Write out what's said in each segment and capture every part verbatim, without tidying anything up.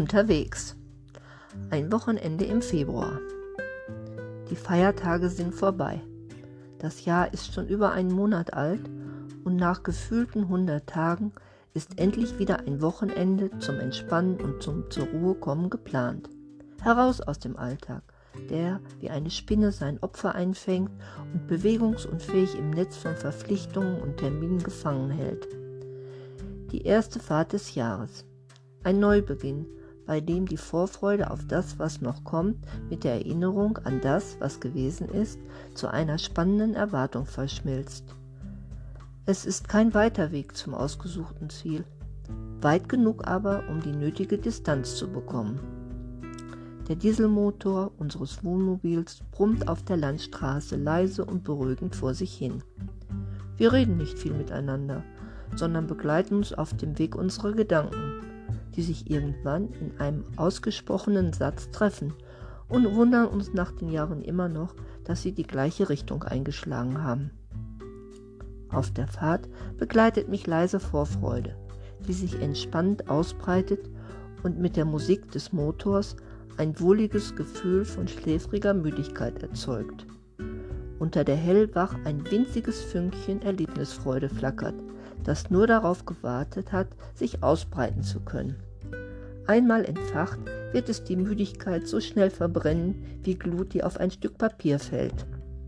Unterwegs. Ein Wochenende im Februar. Die Feiertage sind vorbei. Das Jahr ist schon über einen Monat alt und nach gefühlten hundert Tagen ist endlich wieder ein Wochenende zum Entspannen und zum zur Ruhe kommen geplant. Heraus aus dem Alltag, der wie eine Spinne sein Opfer einfängt und bewegungsunfähig im Netz von Verpflichtungen und Terminen gefangen hält. Die erste Fahrt des Jahres. Ein Neubeginn, bei dem die Vorfreude auf das, was noch kommt, mit der Erinnerung an das, was gewesen ist, zu einer spannenden Erwartung verschmilzt. Es ist kein weiter Weg zum ausgesuchten Ziel, weit genug aber, um die nötige Distanz zu bekommen. Der Dieselmotor unseres Wohnmobils brummt auf der Landstraße leise und beruhigend vor sich hin. Wir reden nicht viel miteinander, sondern begleiten uns auf dem Weg unserer Gedanken, die sich irgendwann in einem ausgesprochenen Satz treffen und wundern uns nach den Jahren immer noch, dass sie die gleiche Richtung eingeschlagen haben. Auf der Fahrt begleitet mich leise Vorfreude, die sich entspannt ausbreitet und mit der Musik des Motors ein wohliges Gefühl von schläfriger Müdigkeit erzeugt. Unter der Hellwach ein winziges Fünkchen Erlebnisfreude flackert, das nur darauf gewartet hat, sich ausbreiten zu können. Einmal entfacht, wird es die Müdigkeit so schnell verbrennen, wie Glut, die auf ein Stück Papier fällt.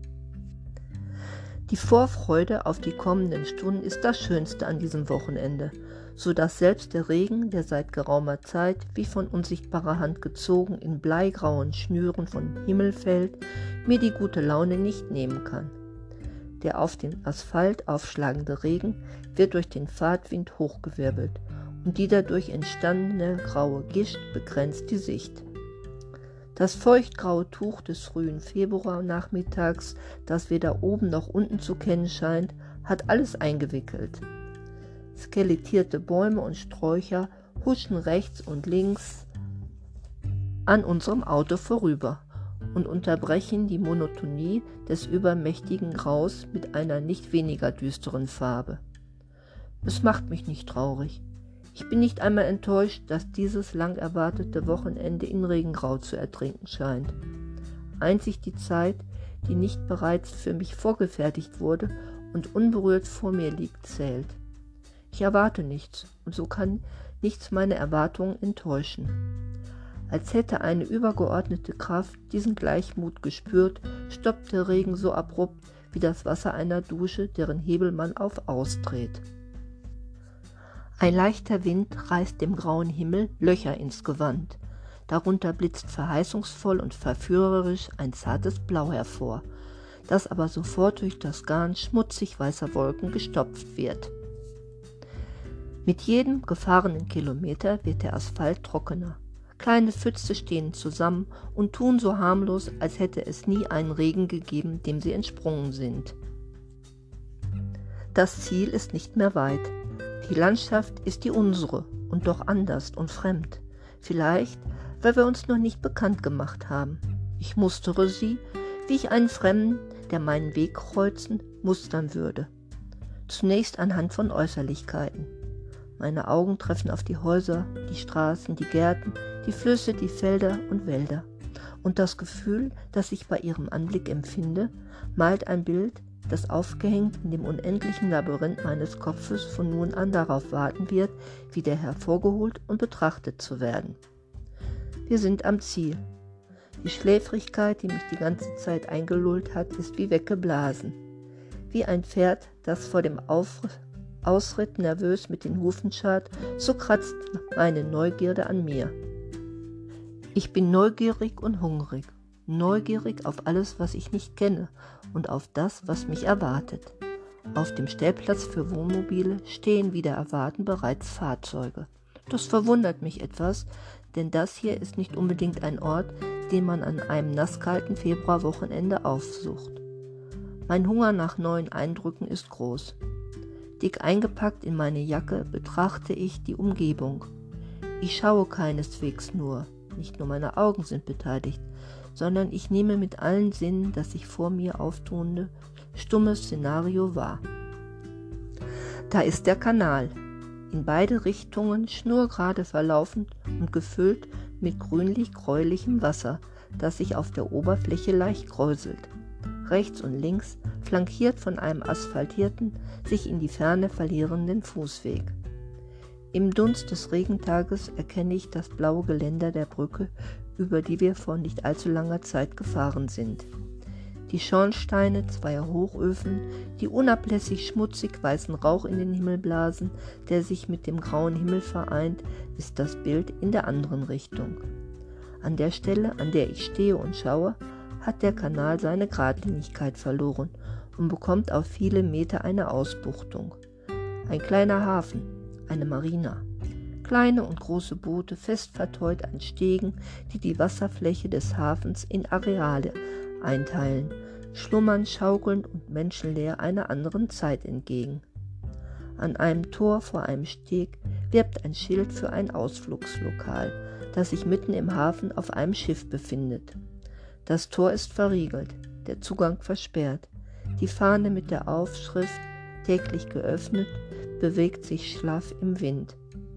Die Vorfreude auf die kommenden Stunden ist das Schönste an diesem Wochenende, so dass selbst der Regen, der seit geraumer Zeit wie von unsichtbarer Hand gezogen in bleigrauen Schnüren vom Himmel fällt, mir die gute Laune nicht nehmen kann. Der auf den Asphalt aufschlagende Regen wird durch den Fahrtwind hochgewirbelt und die dadurch entstandene graue Gischt begrenzt die Sicht. Das feuchtgraue Tuch des frühen Februarnachmittags, das weder oben noch unten zu kennen scheint, hat alles eingewickelt. Skelettierte Bäume und Sträucher huschen rechts und links an unserem Auto vorüber und unterbrechen die Monotonie des übermächtigen Graus mit einer nicht weniger düsteren Farbe. Es macht mich nicht traurig. Ich bin nicht einmal enttäuscht, dass dieses lang erwartete Wochenende in Regengrau zu ertrinken scheint. Einzig die Zeit, die nicht bereits für mich vorgefertigt wurde und unberührt vor mir liegt, zählt. Ich erwarte nichts und so kann nichts meine Erwartungen enttäuschen. Als hätte eine übergeordnete Kraft diesen Gleichmut gespürt, stoppt der Regen so abrupt wie das Wasser einer Dusche, deren Hebel man auf ausdreht. Ein leichter Wind reißt dem grauen Himmel Löcher ins Gewand. Darunter blitzt verheißungsvoll und verführerisch ein zartes Blau hervor, das aber sofort durch das Garn schmutzig weißer Wolken gestopft wird. Mit jedem gefahrenen Kilometer wird der Asphalt trockener. Kleine Pfütze stehen zusammen und tun so harmlos, als hätte es nie einen Regen gegeben, dem sie entsprungen sind. Das Ziel ist nicht mehr weit. Die Landschaft ist die unsere und doch anders und fremd. Vielleicht, weil wir uns noch nicht bekannt gemacht haben. Ich mustere sie, wie ich einen Fremden, der meinen Weg kreuzen, mustern würde. Zunächst anhand von Äußerlichkeiten. Meine Augen treffen auf die Häuser, die Straßen, die Gärten, die Flüsse, die Felder und Wälder. Und das Gefühl, das ich bei ihrem Anblick empfinde, malt ein Bild, das aufgehängt in dem unendlichen Labyrinth meines Kopfes von nun an darauf warten wird, wieder hervorgeholt und betrachtet zu werden. Wir sind am Ziel. Die Schläfrigkeit, die mich die ganze Zeit eingelullt hat, ist wie weggeblasen. Wie ein Pferd, das vor dem Auf Ausritt nervös mit den Hufen scharrt, so kratzt meine Neugierde an mir. Ich bin neugierig und hungrig, neugierig auf alles, was ich nicht kenne und auf das, was mich erwartet. Auf dem Stellplatz für Wohnmobile stehen wider Erwarten bereits Fahrzeuge. Das verwundert mich etwas, denn das hier ist nicht unbedingt ein Ort, den man an einem nasskalten Februarwochenende aufsucht. Mein Hunger nach neuen Eindrücken ist groß. Dick eingepackt in meine Jacke betrachte ich die Umgebung. Ich schaue keineswegs nur, nicht nur meine Augen sind beteiligt, sondern ich nehme mit allen Sinnen das sich vor mir auftuende, stumme Szenario wahr. Da ist der Kanal. in beide Richtungen schnurgerade verlaufend und gefüllt mit grünlich-gräulichem Wasser, das sich auf der Oberfläche leicht kräuselt. Rechts und links, flankiert von einem asphaltierten, sich in die Ferne verlierenden Fußweg. Im Dunst des Regentages erkenne ich das blaue Geländer der Brücke, über die wir vor nicht allzu langer Zeit gefahren sind. Die Schornsteine zweier Hochöfen, die unablässig schmutzig weißen Rauch in den Himmel blasen, der sich mit dem grauen Himmel vereint, ist das Bild in der anderen Richtung. An der Stelle, an der ich stehe und schaue, hat der Kanal seine Geradlinigkeit verloren und bekommt auf viele Meter eine Ausbuchtung. Ein kleiner Hafen, eine Marina. Kleine und große Boote fest verteut an Stegen, die die Wasserfläche des Hafens in Areale einteilen, schlummern schaukelnd und menschenleer einer anderen Zeit entgegen. An einem Tor vor einem Steg wirbt ein Schild für ein Ausflugslokal, das sich mitten im Hafen auf einem Schiff befindet. Das Tor ist verriegelt, der Zugang versperrt. Die Fahne mit der Aufschrift „täglich geöffnet“ bewegt sich schlaff im Wind.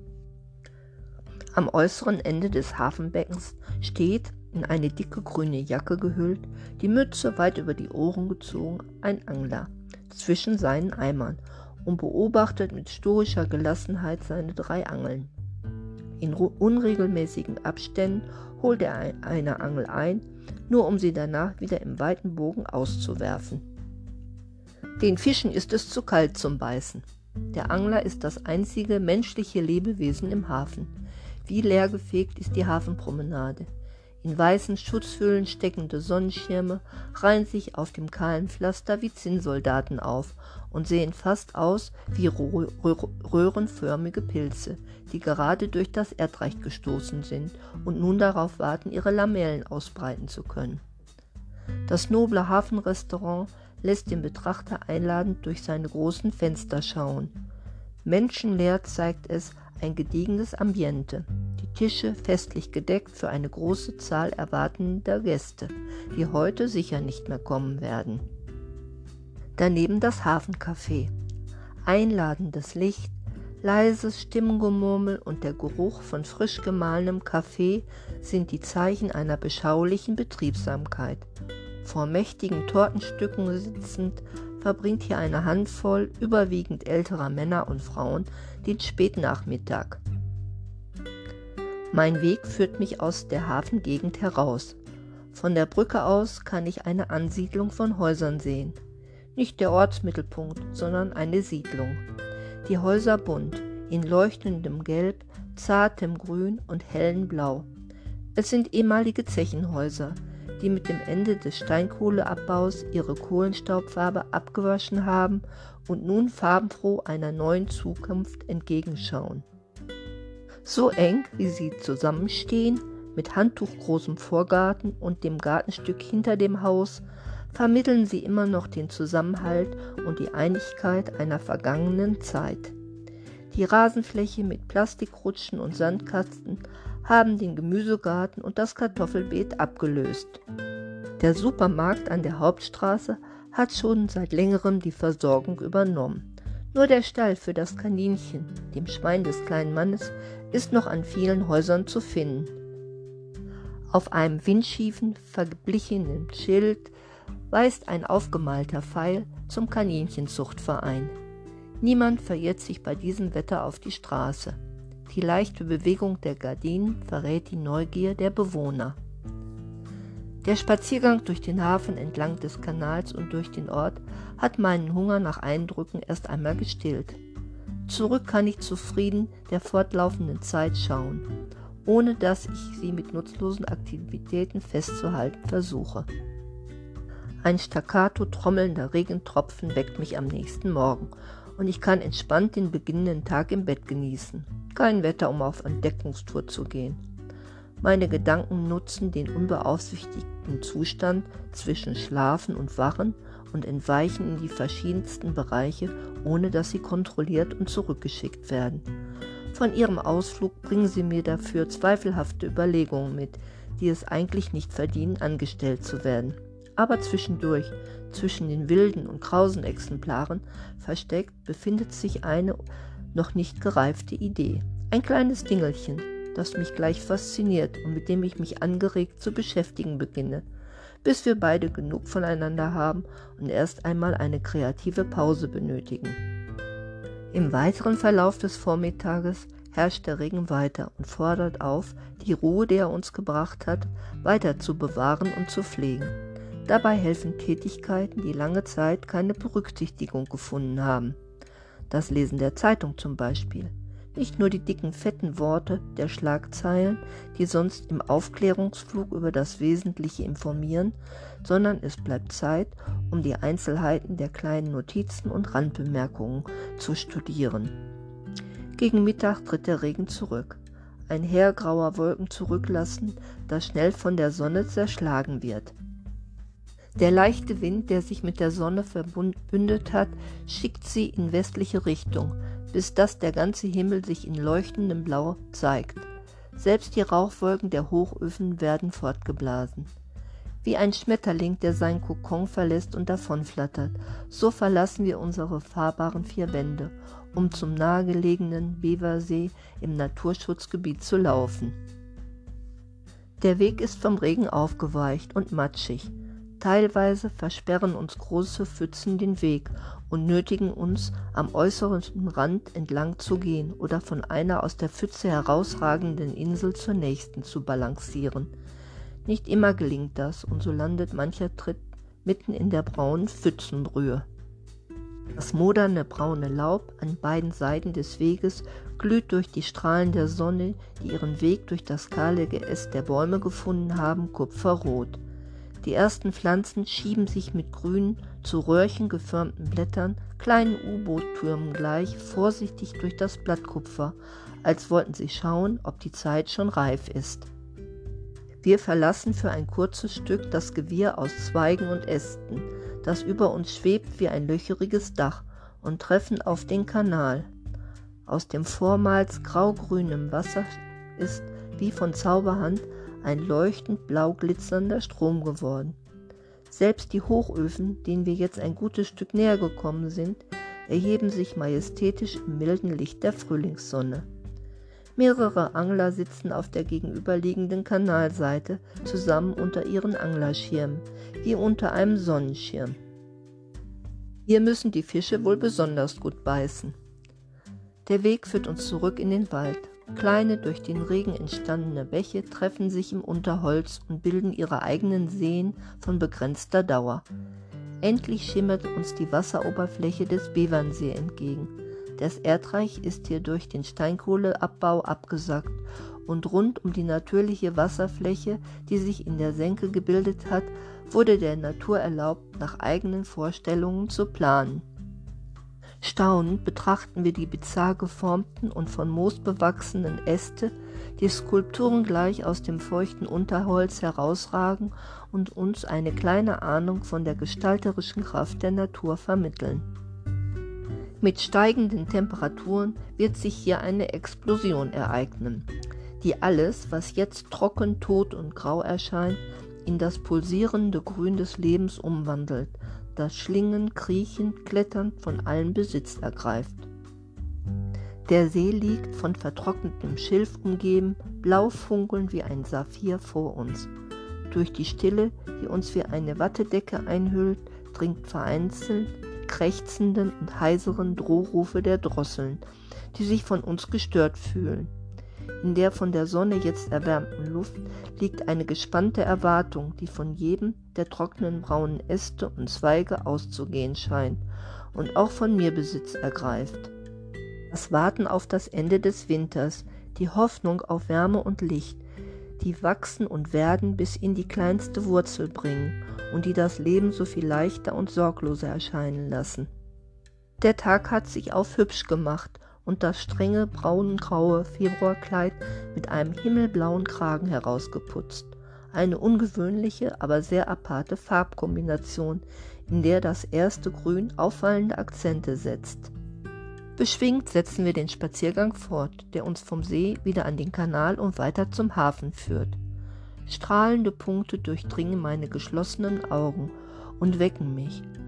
Am äußeren Ende des Hafenbeckens steht, in eine dicke grüne Jacke gehüllt, die Mütze weit über die Ohren gezogen, ein Angler zwischen seinen Eimern und beobachtet mit stoischer Gelassenheit seine drei Angeln. In unregelmäßigen Abständen holt er eine Angel ein, nur um sie danach wieder im weiten Bogen auszuwerfen. Den Fischen ist es zu kalt zum Beißen. Der Angler ist das einzige menschliche Lebewesen im Hafen. Wie leergefegt ist die Hafenpromenade. In weißen Schutzhüllen steckende Sonnenschirme reihen sich auf dem kahlen Pflaster wie Zinnsoldaten auf und sehen fast aus wie rö- rö- röhrenförmige Pilze, die gerade durch das Erdreich gestoßen sind und nun darauf warten, ihre Lamellen ausbreiten zu können. Das noble Hafenrestaurant lässt den Betrachter einladend durch seine großen Fenster schauen. Menschenleer zeigt es ein gediegenes Ambiente. Die Tische festlich gedeckt für eine große Zahl erwartender Gäste, die heute sicher nicht mehr kommen werden. Daneben das Hafencafé. Einladendes Licht, leises Stimmengemurmel und der Geruch von frisch gemahlenem Kaffee sind die Zeichen einer beschaulichen Betriebsamkeit. Vor mächtigen Tortenstücken sitzend verbringt hier eine Handvoll überwiegend älterer Männer und Frauen den Spätnachmittag. Mein Weg führt mich aus der Hafengegend heraus. Von der Brücke aus kann ich eine Ansiedlung von Häusern sehen. Nicht der Ortsmittelpunkt, sondern eine Siedlung. Die Häuser bunt, in leuchtendem Gelb, zartem Grün und hellem Blau. Es sind ehemalige Zechenhäuser, die mit dem Ende des Steinkohleabbaus ihre Kohlenstaubfarbe abgewaschen haben und nun farbenfroh einer neuen Zukunft entgegenschauen. So eng, wie sie zusammenstehen, mit handtuchgroßem Vorgarten und dem Gartenstück hinter dem Haus, vermitteln sie immer noch den Zusammenhalt und die Einigkeit einer vergangenen Zeit. Die Rasenfläche mit Plastikrutschen und Sandkasten haben den Gemüsegarten und das Kartoffelbeet abgelöst. Der Supermarkt an der Hauptstraße hat schon seit längerem die Versorgung übernommen. Nur der Stall für das Kaninchen, dem Schwein des kleinen Mannes, ist noch an vielen Häusern zu finden. Auf einem windschiefen, verblichenen Schild weist ein aufgemalter Pfeil zum Kaninchenzuchtverein. Niemand verirrt sich bei diesem Wetter auf die Straße. Die leichte Bewegung der Gardinen verrät die Neugier der Bewohner. Der Spaziergang durch den Hafen entlang des Kanals und durch den Ort hat meinen Hunger nach Eindrücken erst einmal gestillt. Zurück kann ich zufrieden der fortlaufenden Zeit schauen, ohne dass ich sie mit nutzlosen Aktivitäten festzuhalten versuche. Ein staccato trommelnder Regentropfen weckt mich am nächsten Morgen und ich kann entspannt den beginnenden Tag im Bett genießen. Kein Wetter, um auf Entdeckungstour zu gehen. Meine Gedanken nutzen den unbeaufsichtigten Zustand zwischen Schlafen und Wachen und entweichen in die verschiedensten Bereiche, ohne dass sie kontrolliert und zurückgeschickt werden. Von ihrem Ausflug bringen sie mir dafür zweifelhafte Überlegungen mit, die es eigentlich nicht verdienen, angestellt zu werden. Aber zwischendurch, zwischen den wilden und krausen Exemplaren versteckt, befindet sich eine noch nicht gereifte Idee. Ein kleines Dingelchen, das mich gleich fasziniert und mit dem ich mich angeregt zu beschäftigen beginne, bis wir beide genug voneinander haben und erst einmal eine kreative Pause benötigen. Im weiteren Verlauf des Vormittages herrscht der Regen weiter und fordert auf, die Ruhe, die er uns gebracht hat, weiter zu bewahren und zu pflegen. Dabei helfen Tätigkeiten, die lange Zeit keine Berücksichtigung gefunden haben. Das Lesen der Zeitung zum Beispiel. Nicht nur die dicken, fetten Worte der Schlagzeilen, die sonst im Aufklärungsflug über das Wesentliche informieren, sondern es bleibt Zeit, um die Einzelheiten der kleinen Notizen und Randbemerkungen zu studieren. Gegen Mittag tritt der Regen zurück. Ein Heer grauer Wolken zurücklassen, das schnell von der Sonne zerschlagen wird. Der leichte Wind, der sich mit der Sonne verbündet hat, schickt sie in westliche Richtung, bis dass der ganze Himmel sich in leuchtendem Blau zeigt. Selbst die Rauchwolken der Hochöfen werden fortgeblasen. Wie ein Schmetterling, der sein Kokon verlässt und davonflattert, so verlassen wir unsere fahrbaren vier Wände, um zum nahegelegenen Beversee im Naturschutzgebiet zu laufen. Der Weg ist vom Regen aufgeweicht und matschig. Teilweise versperren uns große Pfützen den Weg und nötigen uns, am äußeren Rand entlang zu gehen oder von einer aus der Pfütze herausragenden Insel zur nächsten zu balancieren. Nicht immer gelingt das, und so landet mancher Tritt mitten in der braunen Pfützenbrühe. Das moderne braune Laub an beiden Seiten des Weges glüht durch die Strahlen der Sonne, die ihren Weg durch das kahle Geäst der Bäume gefunden haben, kupferrot. Die ersten Pflanzen schieben sich mit grünen, zu Röhrchen geformten Blättern, kleinen U-Boot-Türmen gleich, vorsichtig durch das Blattkupfer, als wollten sie schauen, ob die Zeit schon reif ist. Wir verlassen für ein kurzes Stück das Gewirr aus Zweigen und Ästen, das über uns schwebt wie ein löcheriges Dach, und treffen auf den Kanal. Aus dem vormals graugrünen Wasser ist, wie von Zauberhand, ein leuchtend blau glitzernder Strom geworden. Selbst die Hochöfen, denen wir jetzt ein gutes Stück näher gekommen sind, erheben sich majestätisch im milden Licht der Frühlingssonne. Mehrere Angler sitzen auf der gegenüberliegenden Kanalseite zusammen unter ihren Anglerschirmen, wie unter einem Sonnenschirm. Hier müssen die Fische wohl besonders gut beißen. Der Weg führt uns zurück in den Wald. Kleine, durch den Regen entstandene Bäche treffen sich im Unterholz und bilden ihre eigenen Seen von begrenzter Dauer. Endlich schimmert uns die Wasseroberfläche des Bevernsee entgegen. Das Erdreich ist hier durch den Steinkohleabbau abgesackt und rund um die natürliche Wasserfläche, die sich in der Senke gebildet hat, wurde der Natur erlaubt, nach eigenen Vorstellungen zu planen. Staunend betrachten wir die bizarr geformten und von Moos bewachsenen Äste, die skulpturengleich aus dem feuchten Unterholz herausragen und uns eine kleine Ahnung von der gestalterischen Kraft der Natur vermitteln. Mit steigenden Temperaturen wird sich hier eine Explosion ereignen, die alles, was jetzt trocken, tot und grau erscheint, in das pulsierende Grün des Lebens umwandelt, das schlingend, kriechend, kletternd von allen Besitz ergreift. Der See liegt von vertrocknetem Schilf umgeben, blau funkelnd wie ein Saphir vor uns. Durch die Stille, die uns wie eine Wattedecke einhüllt, dringt vereinzelt die krächzenden und heiseren Drohrufe der Drosseln, die sich von uns gestört fühlen. In der von der Sonne jetzt erwärmten Luft liegt eine gespannte Erwartung, die von jedem der trockenen braunen Äste und Zweige auszugehen scheint und auch von mir Besitz ergreift. Das Warten auf das Ende des Winters, die Hoffnung auf Wärme und Licht, die wachsen und werden bis in die kleinste Wurzel bringen und die das Leben so viel leichter und sorgloser erscheinen lassen. Der Tag hat sich auf hübsch gemacht und das strenge braun-graue Februarkleid mit einem himmelblauen Kragen herausgeputzt. Eine ungewöhnliche, aber sehr aparte Farbkombination, in der das erste Grün auffallende Akzente setzt. Beschwingt setzen wir den Spaziergang fort, der uns vom See wieder an den Kanal und weiter zum Hafen führt. Strahlende Punkte durchdringen meine geschlossenen Augen und wecken mich.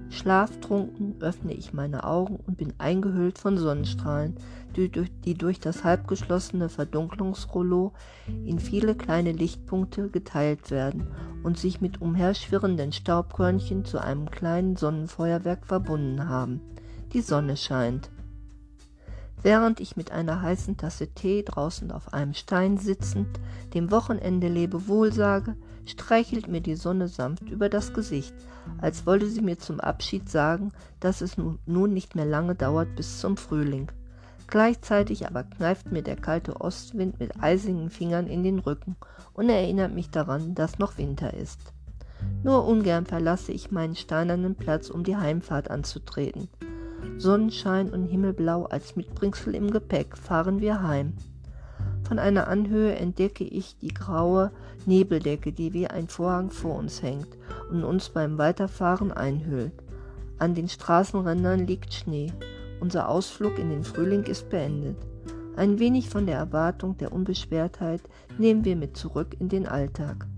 Schlaftrunken öffne ich meine Augen und bin eingehüllt von Sonnenstrahlen, die durch, die durch das halbgeschlossene Verdunklungsrollo in viele kleine Lichtpunkte geteilt werden und sich mit umherschwirrenden Staubkörnchen zu einem kleinen Sonnenfeuerwerk verbunden haben. Die Sonne scheint. Während ich mit einer heißen Tasse Tee draußen auf einem Stein sitzend dem Wochenende Lebewohl sage, streichelt mir die Sonne sanft über das Gesicht, als wollte sie mir zum Abschied sagen, dass es nun nicht mehr lange dauert bis zum Frühling. Gleichzeitig aber kneift mir der kalte Ostwind mit eisigen Fingern in den Rücken und erinnert mich daran, dass noch Winter ist. Nur ungern verlasse ich meinen steinernen Platz, um die Heimfahrt anzutreten. Sonnenschein und Himmelblau als Mitbringsel im Gepäck fahren wir heim. Von einer Anhöhe entdecke ich die graue Nebeldecke, die wie ein Vorhang vor uns hängt und uns beim Weiterfahren einhüllt. An den Straßenrändern liegt Schnee. Unser Ausflug in den Frühling ist beendet. Ein wenig von der Erwartung der Unbeschwertheit nehmen wir mit zurück in den Alltag.